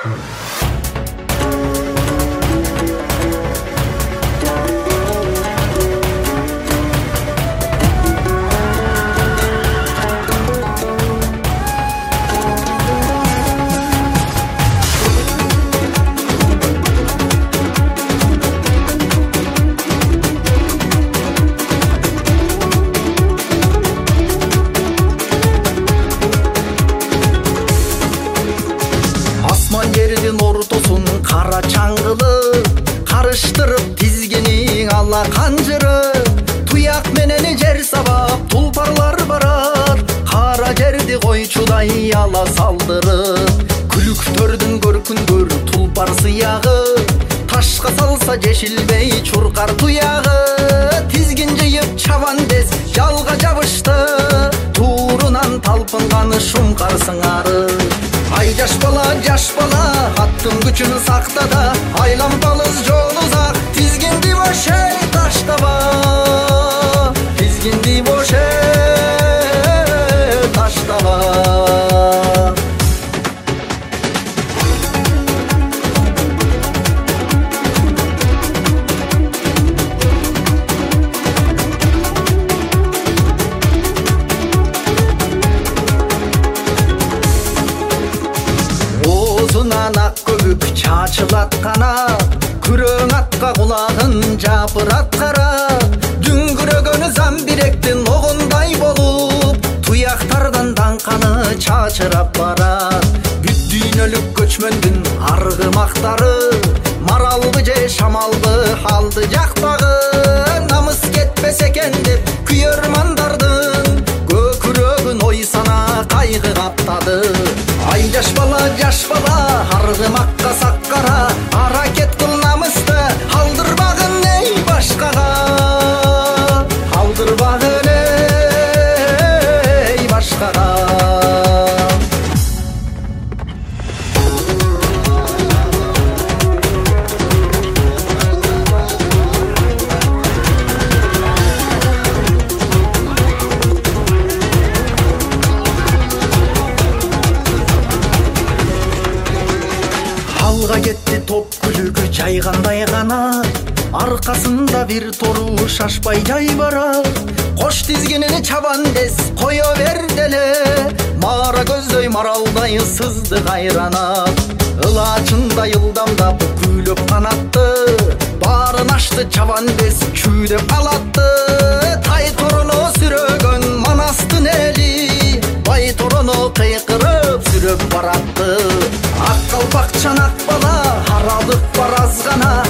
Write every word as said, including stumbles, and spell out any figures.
Жердин ортосун кара чаңгылы карыштырып тизгенин ала канжыры туяк менен жер сабап тулпарлар барат кара жерди койчудай ала салдырып күлүктөрдүн көркүнгөр тулпар сыягы ташка салса жешилбей чуркар туягы тизгин жыйып чабан дес жалга жабышты туурунан талпынган шумкар сыңары. Ай жаш бала, жаш бала, аттың күчүн сакта да, айлампалыз жол узак, тизгинди боше таштаба, тизгинди боше таштаба. Озунан ак көбүк чачылаткана күрөң атка кулагын жапырат кара дүңгүрөгөнү замбиректин огундай болуп туяктардан даңканы чачырап барат. Бүт дүйнөлүк көчмөндүн аргымактары маралбы же шамалбы алды жактагы намыс кетпес экен деп күйөрмандардын көкүрөгүн ой сана кайгы каптады. Ай жаш бала, жаш бала, аргымакка саккара аракет кыл намысты алдырбагын эй башкага, алдырбагын эй башкага. Алга кетти топ күлүгү жайгандай гана аркасында бир тору шашпай жай барат. Кош тизгенини чабан дес кое бер деле мара көздөй маралдай сызды кайранат. Ылачындай ылдамдап күйлөп канатты баарын ашты чабан дес чүйдөп алатты. Тай тороно сүрөгөн манастын эли бай тороно кыйкырып сүрөп баратты. Ак калпак чанак бала аралык бар аз гана